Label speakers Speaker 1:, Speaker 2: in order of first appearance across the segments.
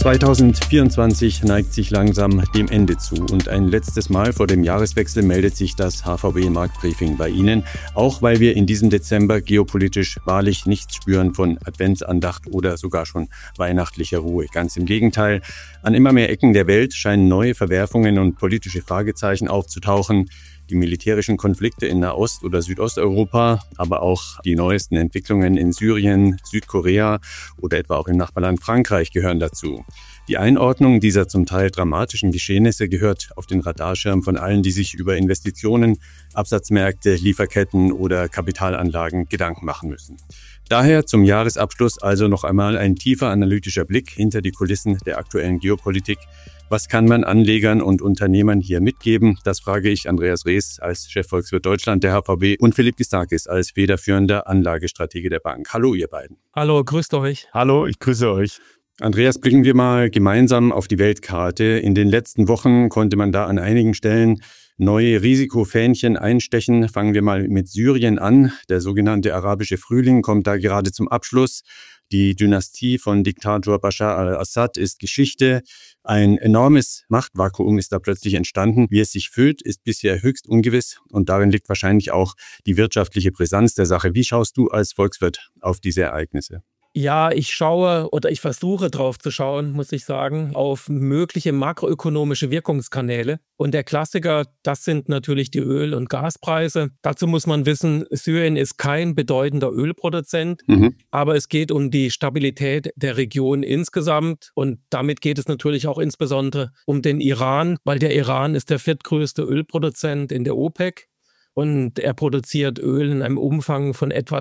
Speaker 1: 2024 neigt sich langsam dem Ende zu und ein letztes Mal vor dem Jahreswechsel meldet sich das HVB-Marktbriefing bei Ihnen, auch weil wir in diesem Dezember geopolitisch wahrlich nichts spüren von Adventsandacht oder sogar schon weihnachtlicher Ruhe. Ganz im Gegenteil, an immer mehr Ecken der Welt scheinen neue Verwerfungen und politische Fragezeichen aufzutauchen. Die militärischen Konflikte in Nahost- oder Südosteuropa, aber auch die neuesten Entwicklungen in Syrien, Südkorea oder etwa auch im Nachbarland Frankreich gehören dazu. Die Einordnung dieser zum Teil dramatischen Geschehnisse gehört auf den Radarschirm von allen, die sich über Investitionen, Absatzmärkte, Lieferketten oder Kapitalanlagen Gedanken machen müssen. Daher zum Jahresabschluss also noch einmal ein tiefer analytischer Blick hinter die Kulissen der aktuellen Geopolitik. Was kann man Anlegern und Unternehmern hier mitgeben? Das frage ich Andreas Rees als Chefvolkswirt Deutschland der HVB und Philipp Gistakis als federführender Anlagestratege der Bank. Hallo ihr beiden.
Speaker 2: Hallo, grüßt euch.
Speaker 3: Hallo, ich grüße euch.
Speaker 1: Andreas, blicken wir mal gemeinsam auf die Weltkarte. In den letzten Wochen konnte man da an einigen Stellen neue Risikofähnchen einstechen. Fangen wir mal mit Syrien an. Der sogenannte arabische Frühling kommt da gerade zum Abschluss. Die Dynastie von Diktator Bashar al-Assad ist Geschichte. Ein enormes Machtvakuum ist da plötzlich entstanden. Wie es sich füllt, ist bisher höchst ungewiss und darin liegt wahrscheinlich auch die wirtschaftliche Brisanz der Sache. Wie schaust du als Volkswirt auf diese Ereignisse?
Speaker 2: Ja, ich versuche drauf zu schauen, muss ich sagen, auf mögliche makroökonomische Wirkungskanäle. Und der Klassiker, das sind natürlich die Öl- und Gaspreise. Dazu muss man wissen, Syrien ist kein bedeutender Ölproduzent, aber es geht um die Stabilität der Region insgesamt. Und damit geht es natürlich auch insbesondere um den Iran, weil der Iran ist der viertgrößte Ölproduzent in der OPEC. Und er produziert Öl in einem Umfang von etwa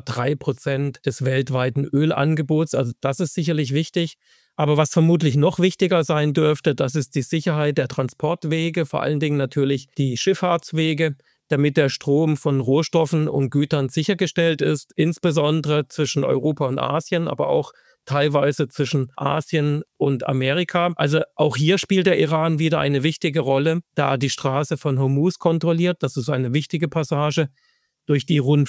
Speaker 2: 3% des weltweiten Ölangebots. Also das ist sicherlich wichtig. Aber was vermutlich noch wichtiger sein dürfte, das ist die Sicherheit der Transportwege, vor allen Dingen natürlich die Schifffahrtswege, damit der Strom von Rohstoffen und Gütern sichergestellt ist, insbesondere zwischen Europa und Asien, aber auch teilweise zwischen Asien und Amerika. Also auch hier spielt der Iran wieder eine wichtige Rolle, da die Straße von Hormuz kontrolliert. Das ist eine wichtige Passage, durch die rund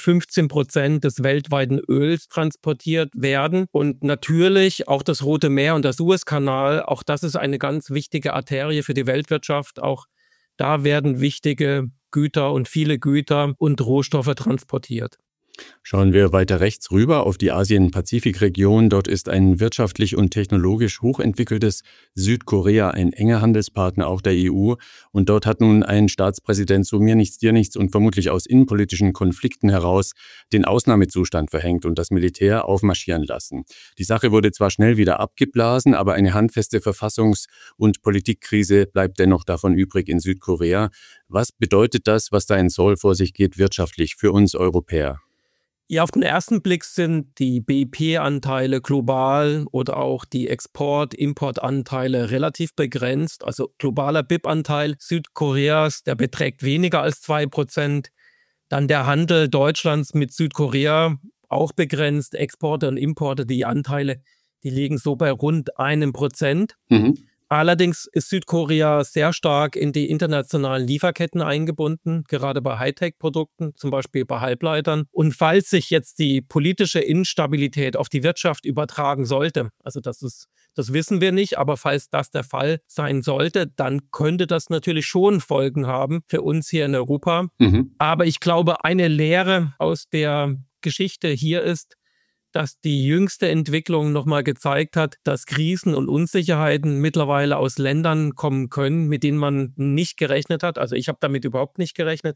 Speaker 2: 15% des weltweiten Öls transportiert werden. Und natürlich auch das Rote Meer und der Suezkanal, auch das ist eine ganz wichtige Arterie für die Weltwirtschaft. Auch da werden wichtige Güter und viele Güter und Rohstoffe transportiert.
Speaker 1: Schauen wir weiter rechts rüber auf die Asien-Pazifik-Region. Dort ist ein wirtschaftlich und technologisch hochentwickeltes Südkorea ein enger Handelspartner auch der EU. Und dort hat nun ein Staatspräsident so mir nichts, dir nichts und vermutlich aus innenpolitischen Konflikten heraus den Ausnahmezustand verhängt und das Militär aufmarschieren lassen. Die Sache wurde zwar schnell wieder abgeblasen, aber eine handfeste Verfassungs- und Politikkrise bleibt dennoch davon übrig in Südkorea. Was bedeutet das, was da in Seoul vor sich geht, wirtschaftlich für uns Europäer?
Speaker 2: Ja, auf den ersten Blick sind die BIP-Anteile global oder auch die Export-Import-Anteile relativ begrenzt. Also globaler BIP-Anteil Südkoreas, der beträgt weniger als 2%. Dann der Handel Deutschlands mit Südkorea, auch begrenzt. Exporte und Importe, die Anteile, die liegen so bei rund 1%. Allerdings ist Südkorea sehr stark in die internationalen Lieferketten eingebunden, gerade bei Hightech-Produkten, zum Beispiel bei Halbleitern. Und falls sich jetzt die politische Instabilität auf die Wirtschaft übertragen sollte, also das wissen wir nicht, aber falls das der Fall sein sollte, dann könnte das natürlich schon Folgen haben für uns hier in Europa. Aber ich glaube, eine Lehre aus der Geschichte hier ist, dass die jüngste Entwicklung nochmal gezeigt hat, dass Krisen und Unsicherheiten mittlerweile aus Ländern kommen können, mit denen man nicht gerechnet hat. Also ich habe damit überhaupt nicht gerechnet.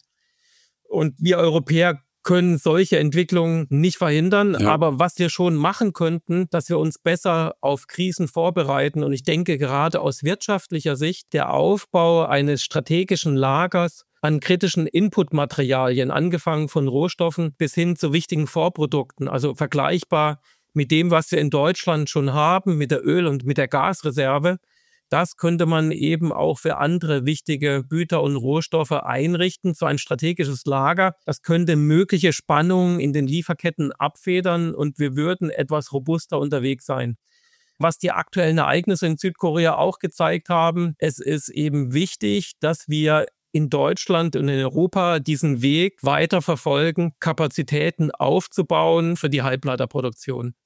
Speaker 2: Und wir Europäer können solche Entwicklungen nicht verhindern. Ja. Aber was wir schon machen könnten, dass wir uns besser auf Krisen vorbereiten. Und ich denke gerade aus wirtschaftlicher Sicht, der Aufbau eines strategischen Lagers an kritischen Inputmaterialien, angefangen von Rohstoffen bis hin zu wichtigen Vorprodukten, also vergleichbar mit dem, was wir in Deutschland schon haben, mit der Öl- und mit der Gasreserve. Das könnte man eben auch für andere wichtige Güter und Rohstoffe einrichten, so ein strategisches Lager. Das könnte mögliche Spannungen in den Lieferketten abfedern und wir würden etwas robuster unterwegs sein. Was die aktuellen Ereignisse in Südkorea auch gezeigt haben, es ist eben wichtig, dass wir in Deutschland und in Europa diesen Weg weiter verfolgen, Kapazitäten aufzubauen für die Halbleiterproduktion.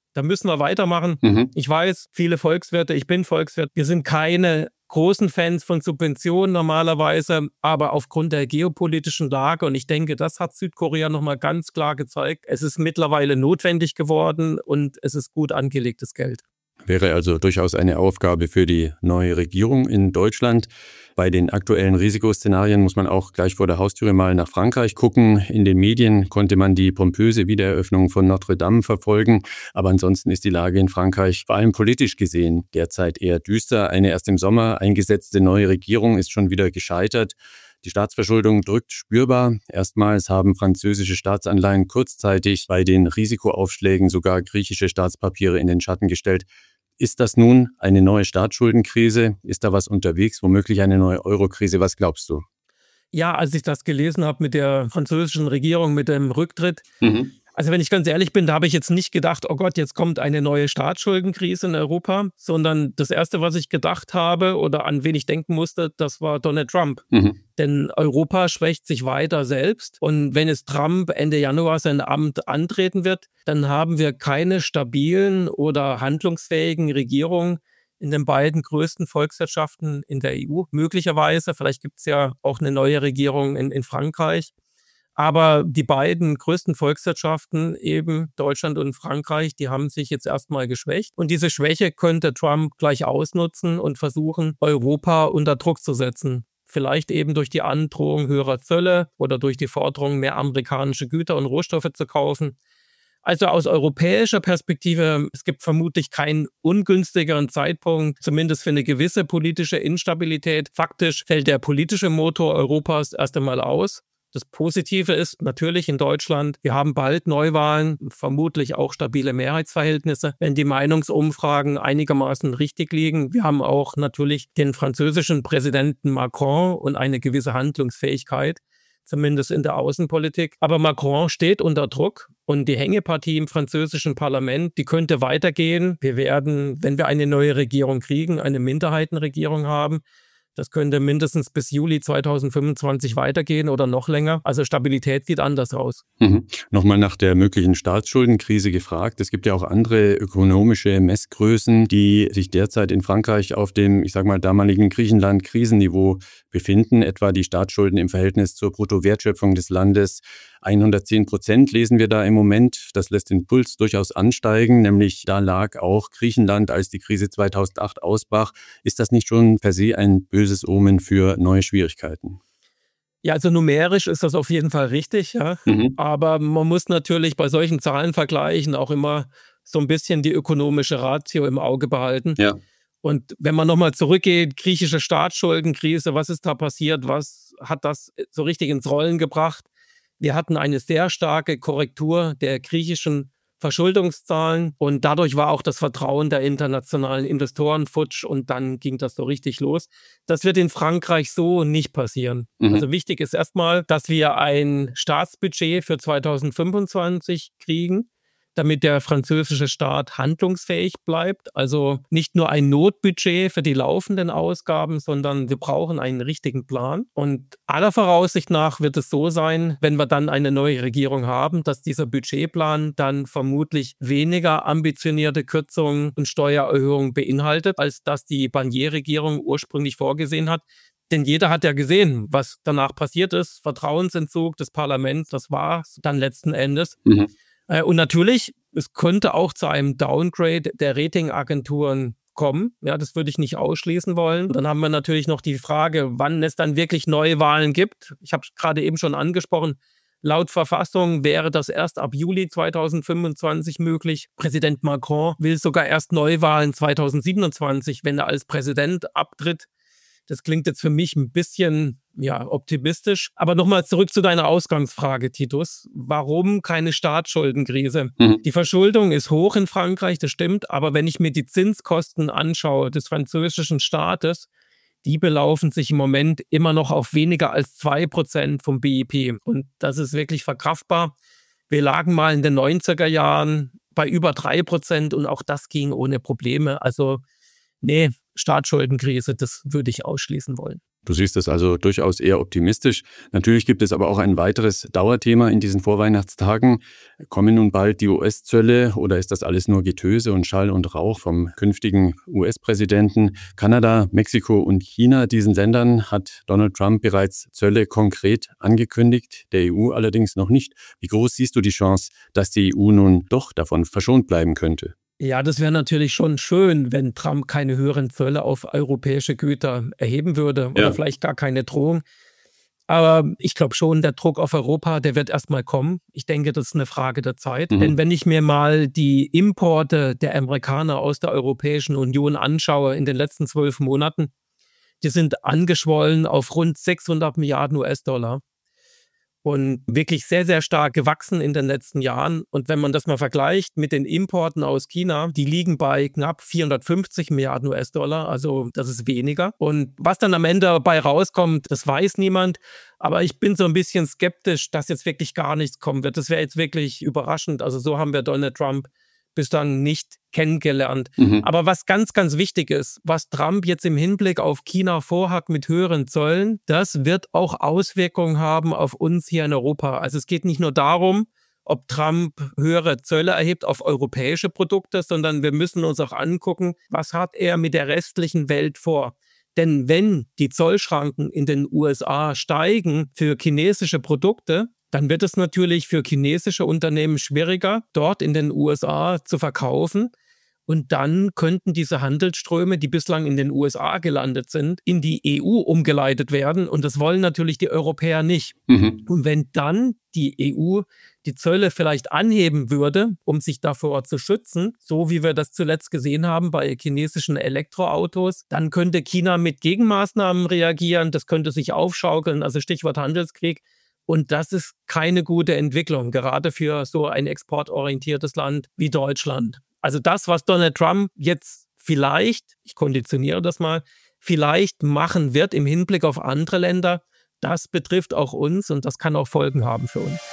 Speaker 2: Da müssen wir weitermachen. Ich weiß, viele Volkswirte, ich bin Volkswirt, wir sind keine großen Fans von Subventionen normalerweise, aber aufgrund der geopolitischen Lage, und ich denke, das hat Südkorea nochmal ganz klar gezeigt, es ist mittlerweile notwendig geworden und es ist gut angelegtes Geld.
Speaker 1: Wäre also durchaus eine Aufgabe für die neue Regierung in Deutschland. Bei den aktuellen Risikoszenarien muss man auch gleich vor der Haustüre mal nach Frankreich gucken. In den Medien konnte man die pompöse Wiedereröffnung von Notre Dame verfolgen. Aber ansonsten ist die Lage in Frankreich vor allem politisch gesehen derzeit eher düster. Eine erst im Sommer eingesetzte neue Regierung ist schon wieder gescheitert. Die Staatsverschuldung drückt spürbar. Erstmals haben französische Staatsanleihen kurzzeitig bei den Risikoaufschlägen sogar griechische Staatspapiere in den Schatten gestellt. Ist das nun eine neue Staatsschuldenkrise? Ist da was unterwegs? Womöglich eine neue Eurokrise? Was glaubst du?
Speaker 2: Ja, als ich das gelesen habe mit der französischen Regierung, mit dem Rücktritt, also wenn ich ganz ehrlich bin, da habe ich jetzt nicht gedacht, oh Gott, jetzt kommt eine neue Staatsschuldenkrise in Europa, sondern das Erste, was ich gedacht habe oder an wen ich denken musste, das war Donald Trump. Denn Europa schwächt sich weiter selbst. Und wenn es Trump Ende Januar sein Amt antreten wird, dann haben wir keine stabilen oder handlungsfähigen Regierungen in den beiden größten Volkswirtschaften in der EU. Möglicherweise, vielleicht gibt es ja auch eine neue Regierung in Frankreich. Aber die beiden größten Volkswirtschaften, eben Deutschland und Frankreich, die haben sich jetzt erstmal geschwächt. Und diese Schwäche könnte Trump gleich ausnutzen und versuchen, Europa unter Druck zu setzen. Vielleicht eben durch die Androhung höherer Zölle oder durch die Forderung, mehr amerikanische Güter und Rohstoffe zu kaufen. Also aus europäischer Perspektive, es gibt vermutlich keinen ungünstigeren Zeitpunkt, zumindest für eine gewisse politische Instabilität. Faktisch fällt der politische Motor Europas erst einmal aus. Das Positive ist natürlich in Deutschland, wir haben bald Neuwahlen, vermutlich auch stabile Mehrheitsverhältnisse, wenn die Meinungsumfragen einigermaßen richtig liegen. Wir haben auch natürlich den französischen Präsidenten Macron und eine gewisse Handlungsfähigkeit, zumindest in der Außenpolitik. Aber Macron steht unter Druck und die Hängepartie im französischen Parlament, die könnte weitergehen. Wir werden, wenn wir eine neue Regierung kriegen, eine Minderheitenregierung haben. Das könnte mindestens bis Juli 2025 weitergehen oder noch länger. Also Stabilität sieht anders aus.
Speaker 1: Nochmal nach der möglichen Staatsschuldenkrise gefragt. Es gibt ja auch andere ökonomische Messgrößen, die sich derzeit in Frankreich auf dem, ich sage mal, damaligen Griechenland-Krisenniveau befinden. Etwa die Staatsschulden im Verhältnis zur Bruttowertschöpfung des Landes. 110% lesen wir da im Moment. Das lässt den Puls durchaus ansteigen. Nämlich da lag auch Griechenland, als die Krise 2008 ausbrach. Ist das nicht schon per se ein böses Omen für neue Schwierigkeiten?
Speaker 2: Ja, also numerisch ist das auf jeden Fall richtig, ja. Aber man muss natürlich bei solchen Zahlenvergleichen auch immer so ein bisschen die ökonomische Ratio im Auge behalten.
Speaker 1: Ja.
Speaker 2: Und wenn man nochmal zurückgeht, griechische Staatsschuldenkrise, was ist da passiert? Was hat das so richtig ins Rollen gebracht? Wir hatten eine sehr starke Korrektur der griechischen Verschuldungszahlen und dadurch war auch das Vertrauen der internationalen Investoren futsch und dann ging das so richtig los. Das wird in Frankreich so nicht passieren. Also wichtig ist erstmal, dass wir ein Staatsbudget für 2025 kriegen, damit der französische Staat handlungsfähig bleibt. Also nicht nur ein Notbudget für die laufenden Ausgaben, sondern wir brauchen einen richtigen Plan. Und aller Voraussicht nach wird es so sein, wenn wir dann eine neue Regierung haben, dass dieser Budgetplan dann vermutlich weniger ambitionierte Kürzungen und Steuererhöhungen beinhaltet, als das die Barnier-Regierung ursprünglich vorgesehen hat. Denn jeder hat ja gesehen, was danach passiert ist. Vertrauensentzug des Parlaments, das war es dann letzten Endes. Und natürlich, es könnte auch zu einem Downgrade der Ratingagenturen kommen. Ja, das würde ich nicht ausschließen wollen. Dann haben wir natürlich noch die Frage, wann es dann wirklich neue Wahlen gibt. Ich habe es gerade eben schon angesprochen. Laut Verfassung wäre das erst ab Juli 2025 möglich. Präsident Macron will sogar erst Neuwahlen 2027, wenn er als Präsident abtritt. Das klingt jetzt für mich ein bisschen optimistisch. Aber nochmal zurück zu deiner Ausgangsfrage, Titus. Warum keine Staatsschuldenkrise? Die Verschuldung ist hoch in Frankreich, das stimmt. Aber wenn ich mir die Zinskosten anschaue des französischen Staates, die belaufen sich im Moment immer noch auf weniger als 2% vom BIP. Und das ist wirklich verkraftbar. Wir lagen mal in den 90er Jahren bei über 3% und auch das ging ohne Probleme. Also nee, Staatsschuldenkrise, das würde ich ausschließen wollen.
Speaker 1: Du siehst das also durchaus eher optimistisch. Natürlich gibt es aber auch ein weiteres Dauerthema in diesen Vorweihnachtstagen. Kommen nun bald die US-Zölle oder ist das alles nur Getöse und Schall und Rauch vom künftigen US-Präsidenten? Kanada, Mexiko und China, diesen Ländern hat Donald Trump bereits Zölle konkret angekündigt, der EU allerdings noch nicht. Wie groß siehst du die Chance, dass die EU nun doch davon verschont bleiben könnte?
Speaker 2: Ja, das wäre natürlich schon schön, wenn Trump keine höheren Zölle auf europäische Güter erheben würde oder vielleicht gar keine Drohung. Aber ich glaube schon, der Druck auf Europa, der wird erstmal kommen. Ich denke, das ist eine Frage der Zeit. Denn wenn ich mir mal die Importe der Amerikaner aus der Europäischen Union anschaue in den letzten 12 Monaten, die sind angeschwollen auf rund 600 Milliarden US-Dollar. Und wirklich sehr, sehr stark gewachsen in den letzten Jahren. Und wenn man das mal vergleicht mit den Importen aus China, die liegen bei knapp 450 Milliarden US-Dollar, also das ist weniger. Und was dann am Ende dabei rauskommt, das weiß niemand. Aber ich bin so ein bisschen skeptisch, dass jetzt wirklich gar nichts kommen wird. Das wäre jetzt wirklich überraschend. Also so haben wir Donald Trump bislang nicht kennengelernt. Aber was ganz, ganz wichtig ist, was Trump jetzt im Hinblick auf China vorhat mit höheren Zöllen, das wird auch Auswirkungen haben auf uns hier in Europa. Also es geht nicht nur darum, ob Trump höhere Zölle erhebt auf europäische Produkte, sondern wir müssen uns auch angucken, was hat er mit der restlichen Welt vor. Denn wenn die Zollschranken in den USA steigen für chinesische Produkte, dann wird es natürlich für chinesische Unternehmen schwieriger, dort in den USA zu verkaufen. Und dann könnten diese Handelsströme, die bislang in den USA gelandet sind, in die EU umgeleitet werden. Und das wollen natürlich die Europäer nicht. Und wenn dann die EU die Zölle vielleicht anheben würde, um sich davor zu schützen, so wie wir das zuletzt gesehen haben bei chinesischen Elektroautos, dann könnte China mit Gegenmaßnahmen reagieren. Das könnte sich aufschaukeln, also Stichwort Handelskrieg. Und das ist keine gute Entwicklung, gerade für so ein exportorientiertes Land wie Deutschland. Also das, was Donald Trump jetzt vielleicht, ich konditioniere das mal, vielleicht machen wird im Hinblick auf andere Länder, das betrifft auch uns und das kann auch Folgen haben für uns.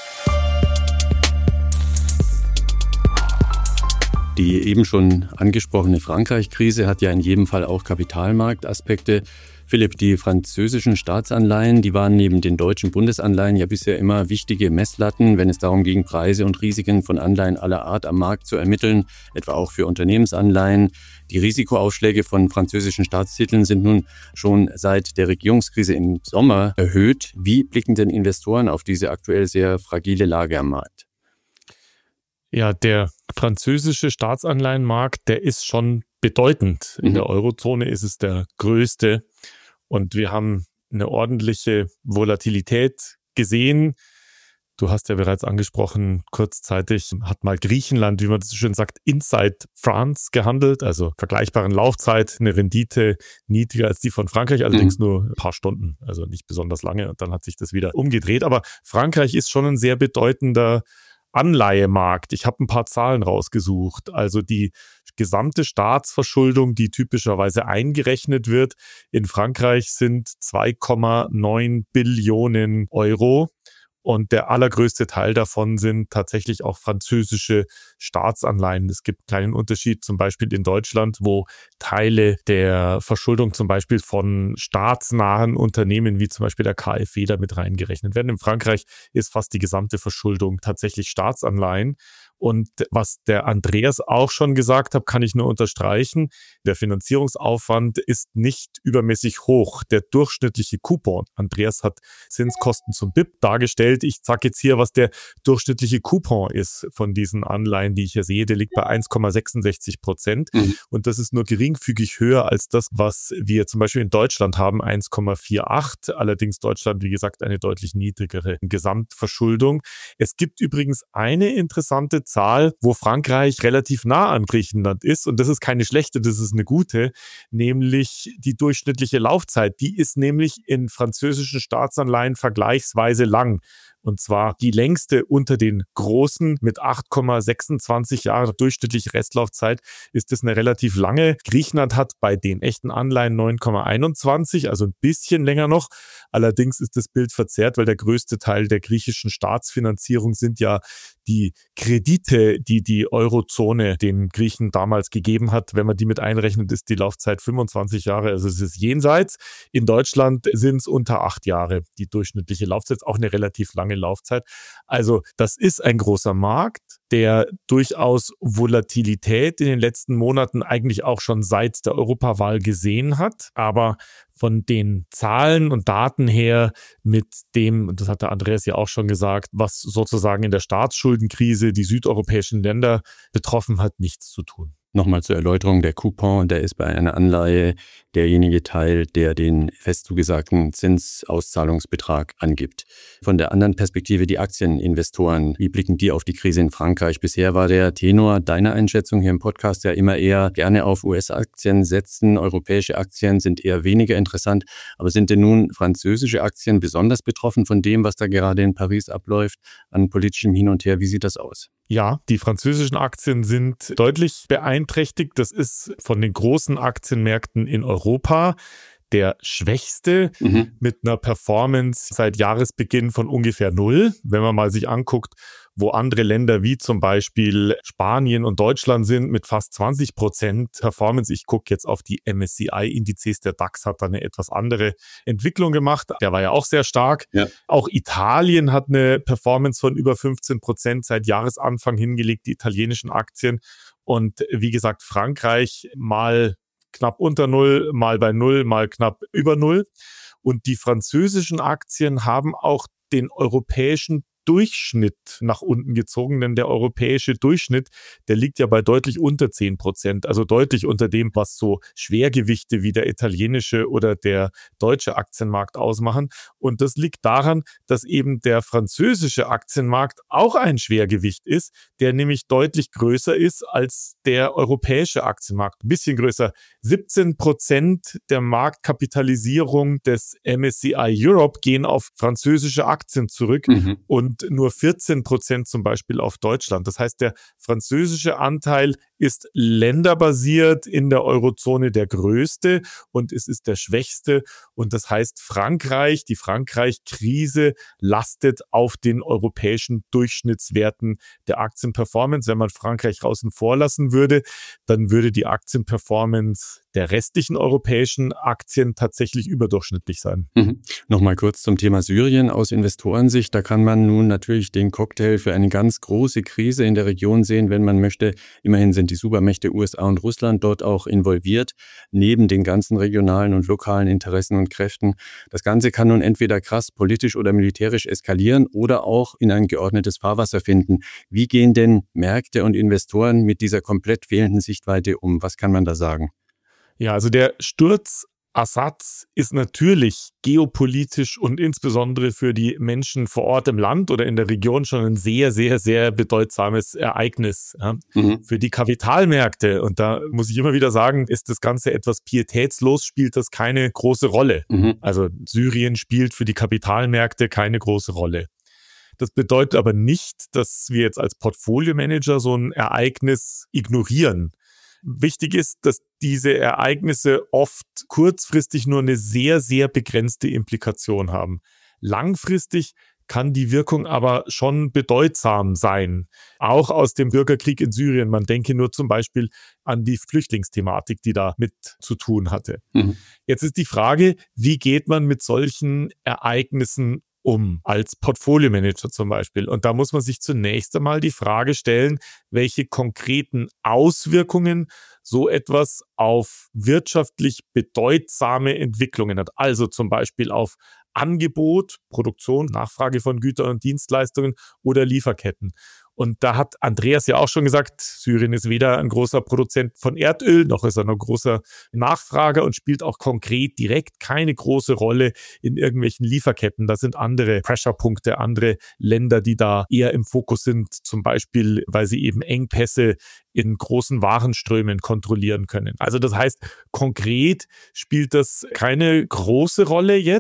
Speaker 1: Die eben schon angesprochene Frankreich-Krise hat ja in jedem Fall auch Kapitalmarktaspekte. Philipp, die französischen Staatsanleihen, die waren neben den deutschen Bundesanleihen ja bisher immer wichtige Messlatten, wenn es darum ging, Preise und Risiken von Anleihen aller Art am Markt zu ermitteln, etwa auch für Unternehmensanleihen. Die Risikoaufschläge von französischen Staatstiteln sind nun schon seit der Regierungskrise im Sommer erhöht. Wie blicken denn Investoren auf diese aktuell sehr fragile Lage am Markt?
Speaker 3: Ja, der französische Staatsanleihenmarkt, der ist schon bedeutend. In der Eurozone ist es der größte. Und wir haben eine ordentliche Volatilität gesehen. Du hast ja bereits angesprochen, kurzzeitig hat mal Griechenland, wie man das so schön sagt, inside France gehandelt, also vergleichbaren Laufzeit, eine Rendite niedriger als die von Frankreich, allerdings nur ein paar Stunden, also nicht besonders lange. Und dann hat sich das wieder umgedreht. Aber Frankreich ist schon ein sehr bedeutender Anleihemarkt. Ich habe ein paar Zahlen rausgesucht. Also die gesamte Staatsverschuldung, die typischerweise eingerechnet wird, in Frankreich sind 2,9 Billionen Euro. Und der allergrößte Teil davon sind tatsächlich auch französische Staatsanleihen. Es gibt einen kleinen Unterschied zum Beispiel in Deutschland, wo Teile der Verschuldung zum Beispiel von staatsnahen Unternehmen wie zum Beispiel der KfW damit reingerechnet werden. In Frankreich ist fast die gesamte Verschuldung tatsächlich Staatsanleihen. Und was der Andreas auch schon gesagt hat, kann ich nur unterstreichen. Der Finanzierungsaufwand ist nicht übermäßig hoch. Der durchschnittliche Coupon, Andreas hat Zinskosten zum BIP dargestellt. Ich sage jetzt hier, was der durchschnittliche Coupon ist von diesen Anleihen, die ich hier sehe. Der liegt bei 1,66%. Und das ist nur geringfügig höher als das, was wir zum Beispiel in Deutschland haben, 1,48. Allerdings Deutschland, wie gesagt, eine deutlich niedrigere Gesamtverschuldung. Es gibt übrigens eine interessante Zahl, wo Frankreich relativ nah an Griechenland ist. Und das ist keine schlechte, das ist eine gute, nämlich die durchschnittliche Laufzeit. Die ist nämlich in französischen Staatsanleihen vergleichsweise lang. Und zwar die längste unter den großen mit 8,26 Jahre durchschnittliche Restlaufzeit ist es eine relativ lange. Griechenland hat bei den echten Anleihen 9,21, also ein bisschen länger noch. Allerdings ist das Bild verzerrt, weil der größte Teil der griechischen Staatsfinanzierung sind ja die Kredite, die die Eurozone den Griechen damals gegeben hat. Wenn man die mit einrechnet, ist die Laufzeit 25 Jahre, also es ist jenseits. In Deutschland sind es unter 8 Jahre, die durchschnittliche Laufzeit, auch eine relativ lange Laufzeit. Also das ist ein großer Markt, der durchaus Volatilität in den letzten Monaten eigentlich auch schon seit der Europawahl gesehen hat, aber von den Zahlen und Daten her mit dem, und das hat der Andreas ja auch schon gesagt, was sozusagen in der Staatsschuldenkrise die südeuropäischen Länder betroffen hat, nichts zu tun.
Speaker 1: Nochmal zur Erläuterung, der Coupon, der ist bei einer Anleihe derjenige Teil, der den fest zugesagten Zinsauszahlungsbetrag angibt. Von der anderen Perspektive die Aktieninvestoren, wie blicken die auf die Krise in Frankreich? Bisher war der Tenor deiner Einschätzung hier im Podcast ja immer eher gerne auf US-Aktien setzen, europäische Aktien sind eher weniger interessant. Aber sind denn nun französische Aktien besonders betroffen von dem, was da gerade in Paris abläuft, an politischem Hin und Her? Wie sieht das aus?
Speaker 3: Ja, die französischen Aktien sind deutlich beeinträchtigt. Das ist von den großen Aktienmärkten in Europa der schwächste mit einer Performance seit Jahresbeginn von ungefähr 0. Wenn man mal sich anguckt, wo andere Länder wie zum Beispiel Spanien und Deutschland sind mit fast 20% Performance. Ich gucke jetzt auf die MSCI-Indizes. Der DAX hat da eine etwas andere Entwicklung gemacht. Der war ja auch sehr stark. Ja. Auch Italien hat eine Performance von über 15% seit Jahresanfang hingelegt, die italienischen Aktien. Und wie gesagt, Frankreich mal knapp unter 0, mal bei 0, mal knapp über 0. Und die französischen Aktien haben auch den europäischen Durchschnitt nach unten gezogen, denn der europäische Durchschnitt, der liegt ja bei deutlich unter 10%, also deutlich unter dem, was so Schwergewichte wie der italienische oder der deutsche Aktienmarkt ausmachen. Und das liegt daran, dass eben der französische Aktienmarkt auch ein Schwergewicht ist, der nämlich deutlich größer ist als der europäische Aktienmarkt. Ein bisschen größer. 17% der Marktkapitalisierung des MSCI Europe gehen auf französische Aktien zurück und nur 14% zum Beispiel auf Deutschland. Das heißt, der französische Anteil ist länderbasiert in der Eurozone der größte und es ist der schwächste. Und das heißt, Frankreich, die Frankreich-Krise lastet auf den europäischen Durchschnittswerten der Aktienperformance. Wenn man Frankreich außen vor lassen würde, dann würde die Aktienperformance der restlichen europäischen Aktien tatsächlich überdurchschnittlich sein.
Speaker 1: Nochmal kurz zum Thema Syrien aus Investorensicht. Da kann man nun natürlich den Cocktail für eine ganz große Krise in der Region sehen, wenn man möchte. Immerhin sind die Supermächte USA und Russland dort auch involviert, neben den ganzen regionalen und lokalen Interessen und Kräften. Das Ganze kann nun entweder krass politisch oder militärisch eskalieren oder auch in ein geordnetes Fahrwasser finden. Wie gehen denn Märkte und Investoren mit dieser komplett fehlenden Sichtweite um? Was kann man da sagen?
Speaker 3: Ja, also der Sturz Assads ist natürlich geopolitisch und insbesondere für die Menschen vor Ort im Land oder in der Region schon ein sehr, sehr, sehr bedeutsames Ereignis. Ja. Für die Kapitalmärkte, und da muss ich immer wieder sagen, ist das Ganze etwas pietätslos, spielt das keine große Rolle. Also Syrien spielt für die Kapitalmärkte keine große Rolle. Das bedeutet aber nicht, dass wir jetzt als Portfolio-Manager so ein Ereignis ignorieren. Wichtig ist, dass diese Ereignisse oft kurzfristig nur eine sehr, sehr begrenzte Implikation haben. Langfristig kann die Wirkung aber schon bedeutsam sein. Auch aus dem Bürgerkrieg in Syrien. Man denke nur zum Beispiel an die Flüchtlingsthematik, die da mit zu tun hatte. Jetzt ist die Frage, wie geht man mit solchen Ereignissen um, als Portfolio-Manager zum Beispiel. Und da muss man sich zunächst einmal die Frage stellen, welche konkreten Auswirkungen so etwas auf wirtschaftlich bedeutsame Entwicklungen hat. Also zum Beispiel auf Angebot, Produktion, Nachfrage von Gütern und Dienstleistungen oder Lieferketten. Und da hat Andreas ja auch schon gesagt, Syrien ist weder ein großer Produzent von Erdöl, noch ist er ein großer Nachfrager und spielt auch konkret direkt keine große Rolle in irgendwelchen Lieferketten. Das sind andere Pressure-Punkte, andere Länder, die da eher im Fokus sind, zum Beispiel, weil sie eben Engpässe in großen Warenströmen kontrollieren können. Also das heißt, konkret spielt das keine große Rolle jetzt,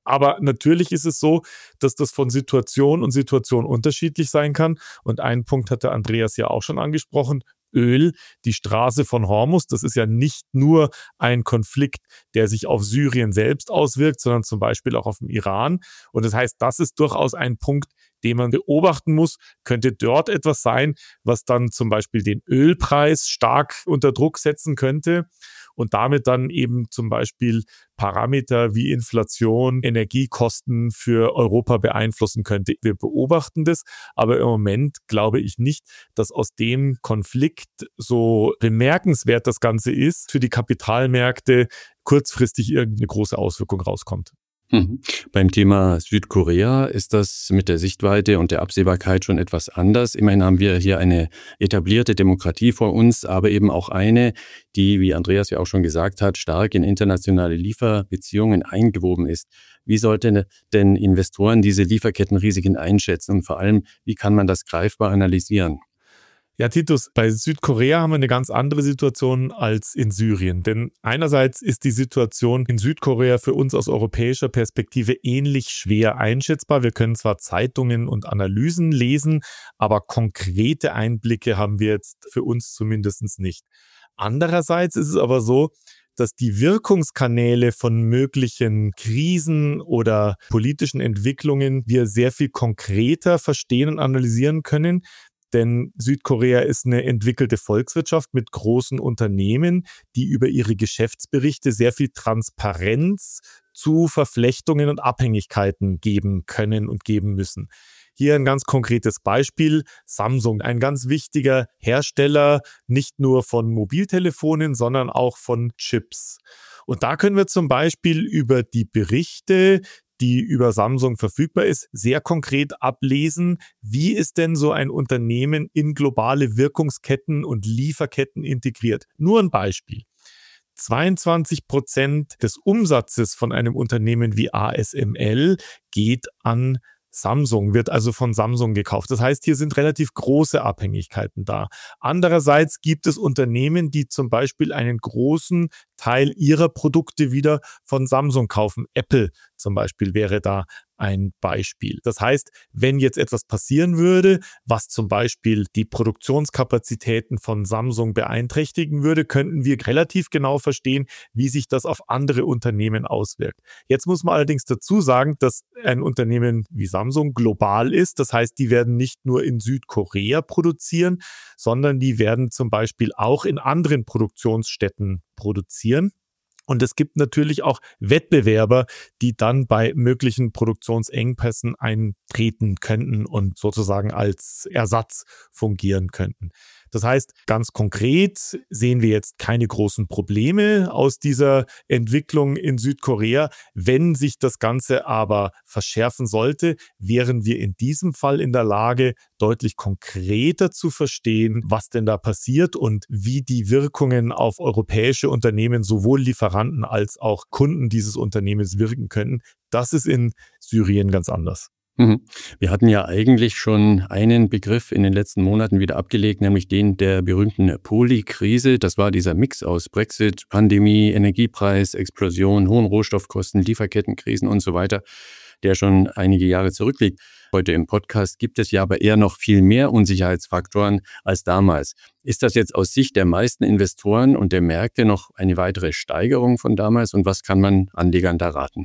Speaker 3: Aber natürlich ist es so, dass das von Situation und Situation unterschiedlich sein kann. Und einen Punkt hatte Andreas ja auch schon angesprochen. Öl, die Straße von Hormuz, das ist ja nicht nur ein Konflikt, der sich auf Syrien selbst auswirkt, sondern zum Beispiel auch auf den Iran. Und das heißt, das ist durchaus ein Punkt, den man beobachten muss. Könnte dort etwas sein, was dann zum Beispiel den Ölpreis stark unter Druck setzen könnte und damit dann eben zum Beispiel Parameter wie Inflation, Energiekosten für Europa beeinflussen könnte. Wir beobachten das, aber im Moment glaube ich nicht, dass aus dem Konflikt so bemerkenswert das Ganze ist, für die Kapitalmärkte kurzfristig irgendeine große Auswirkung rauskommt.
Speaker 1: Beim Thema Südkorea ist das mit der Sichtweite und der Absehbarkeit schon etwas anders. Immerhin haben wir hier eine etablierte Demokratie vor uns, aber eben auch eine, die, wie Andreas ja auch schon gesagt hat, stark in internationale Lieferbeziehungen eingewoben ist. Wie sollten denn Investoren diese Lieferkettenrisiken einschätzen und vor allem, wie kann man das greifbar analysieren?
Speaker 3: Ja, Titus, bei Südkorea haben wir eine ganz andere Situation als in Syrien. Denn einerseits ist die Situation in Südkorea für uns aus europäischer Perspektive ähnlich schwer einschätzbar. Wir können zwar Zeitungen und Analysen lesen, aber konkrete Einblicke haben wir jetzt für uns zumindest nicht. Andererseits ist es aber so, dass die Wirkungskanäle von möglichen Krisen oder politischen Entwicklungen wir sehr viel konkreter verstehen und analysieren können. Denn Südkorea ist eine entwickelte Volkswirtschaft mit großen Unternehmen, die über ihre Geschäftsberichte sehr viel Transparenz zu Verflechtungen und Abhängigkeiten geben können und geben müssen. Hier ein ganz konkretes Beispiel. Samsung, ein ganz wichtiger Hersteller, nicht nur von Mobiltelefonen, sondern auch von Chips. Und da können wir zum Beispiel über die Berichte, die über Samsung verfügbar ist, sehr konkret ablesen, wie ist denn so ein Unternehmen in globale Wirkungsketten und Lieferketten integriert. Nur ein Beispiel. 22% des Umsatzes von einem Unternehmen wie ASML geht an Samsung, wird also von Samsung gekauft. Das heißt, hier sind relativ große Abhängigkeiten da. Andererseits gibt es Unternehmen, die zum Beispiel einen großen Teil ihrer Produkte wieder von Samsung kaufen. Apple zum Beispiel wäre da ein Beispiel. Das heißt, wenn jetzt etwas passieren würde, was zum Beispiel die Produktionskapazitäten von Samsung beeinträchtigen würde, könnten wir relativ genau verstehen, wie sich das auf andere Unternehmen auswirkt. Jetzt muss man allerdings dazu sagen, dass ein Unternehmen wie Samsung global ist. Das heißt, die werden nicht nur in Südkorea produzieren, sondern die werden zum Beispiel auch in anderen Produktionsstätten produzieren. Und es gibt natürlich auch Wettbewerber, die dann bei möglichen Produktionsengpässen eintreten könnten und sozusagen als Ersatz fungieren könnten. Das heißt, ganz konkret sehen wir jetzt keine großen Probleme aus dieser Entwicklung in Südkorea. Wenn sich das Ganze aber verschärfen sollte, wären wir in diesem Fall in der Lage, deutlich konkreter zu verstehen, was denn da passiert und wie die Wirkungen auf europäische Unternehmen, sowohl Lieferanten als auch Kunden dieses Unternehmens wirken können. Das ist in Syrien ganz anders.
Speaker 1: Wir hatten ja eigentlich schon einen Begriff in den letzten Monaten wieder abgelegt, nämlich den der berühmten Poly-Krise. Das war dieser Mix aus Brexit, Pandemie, Energiepreis, Explosion, hohen Rohstoffkosten, Lieferkettenkrisen und so weiter, der schon einige Jahre zurückliegt. Heute im Podcast gibt es ja aber eher noch viel mehr Unsicherheitsfaktoren als damals. Ist das jetzt aus Sicht der meisten Investoren und der Märkte noch eine weitere Steigerung von damals und was kann man Anlegern da raten?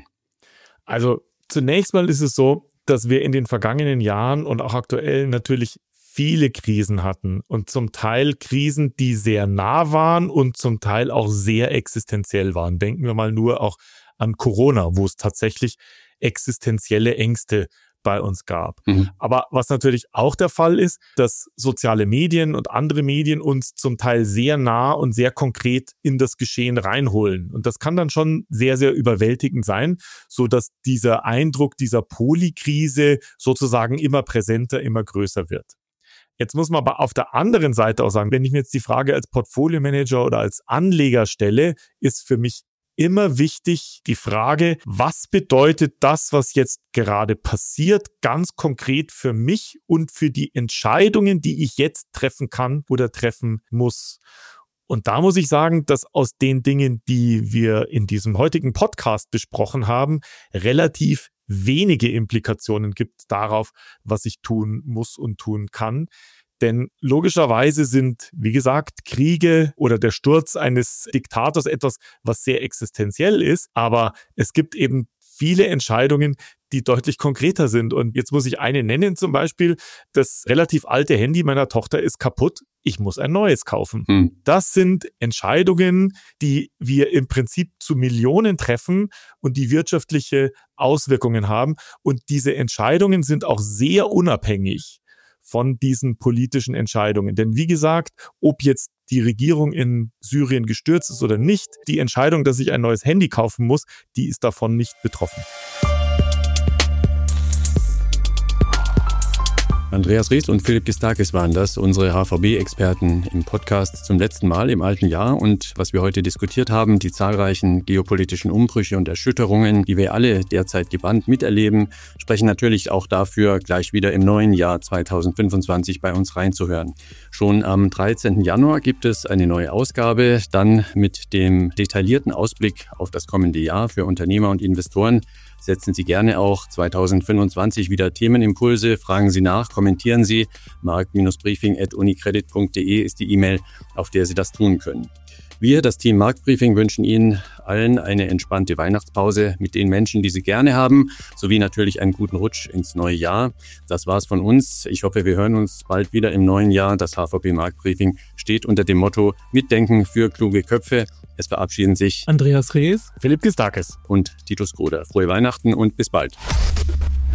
Speaker 3: Also zunächst mal ist es so, dass wir in den vergangenen Jahren und auch aktuell natürlich viele Krisen hatten und zum Teil Krisen, die sehr nah waren und zum Teil auch sehr existenziell waren. Denken wir mal nur auch an Corona, wo es tatsächlich existenzielle Ängste bei uns gab. Aber was natürlich auch der Fall ist, dass soziale Medien und andere Medien uns zum Teil sehr nah und sehr konkret in das Geschehen reinholen. Und das kann dann schon sehr, sehr überwältigend sein, so dass dieser Eindruck dieser Polykrise sozusagen immer präsenter, immer größer wird. Jetzt muss man aber auf der anderen Seite auch sagen, wenn ich mir jetzt die Frage als Portfolio-Manager oder als Anleger stelle, ist für mich immer wichtig die Frage, was bedeutet das, was jetzt gerade passiert, ganz konkret für mich und für die Entscheidungen, die ich jetzt treffen kann oder treffen muss. Und da muss ich sagen, dass aus den Dingen, die wir in diesem heutigen Podcast besprochen haben, relativ wenige Implikationen gibt darauf, was ich tun muss und tun kann. Denn logischerweise sind, wie gesagt, Kriege oder der Sturz eines Diktators etwas, was sehr existenziell ist. Aber es gibt eben viele Entscheidungen, die deutlich konkreter sind. Und jetzt muss ich eine nennen, zum Beispiel, das relativ alte Handy meiner Tochter ist kaputt. Ich muss ein neues kaufen. Das sind Entscheidungen, die wir im Prinzip zu Millionen treffen und die wirtschaftliche Auswirkungen haben. Und diese Entscheidungen sind auch sehr unabhängig von diesen politischen Entscheidungen. Denn wie gesagt, ob jetzt die Regierung in Syrien gestürzt ist oder nicht, die Entscheidung, dass ich ein neues Handy kaufen muss, die ist davon nicht betroffen.
Speaker 1: Andreas Ries und Philipp Gistakis waren das, unsere HVB-Experten im Podcast zum letzten Mal im alten Jahr. Und was wir heute diskutiert haben, die zahlreichen geopolitischen Umbrüche und Erschütterungen, die wir alle derzeit gebannt miterleben, sprechen natürlich auch dafür, gleich wieder im neuen Jahr 2025 bei uns reinzuhören. Schon am 13. Januar gibt es eine neue Ausgabe, dann mit dem detaillierten Ausblick auf das kommende Jahr für Unternehmer und Investoren. Setzen Sie gerne auch 2025 wieder Themenimpulse, fragen Sie nach, kommentieren Sie. markt-briefing@unicredit.de ist die E-Mail, auf der Sie das tun können. Wir, das Team Marktbriefing, wünschen Ihnen allen eine entspannte Weihnachtspause mit den Menschen, die Sie gerne haben, sowie natürlich einen guten Rutsch ins neue Jahr. Das war's von uns. Ich hoffe, wir hören uns bald wieder im neuen Jahr. Das HVB Marktbriefing steht unter dem Motto Mitdenken für kluge Köpfe. Es verabschieden sich
Speaker 2: Andreas Ries,
Speaker 3: Philipp Gistakis
Speaker 1: und Titus Groder. Frohe Weihnachten und bis bald.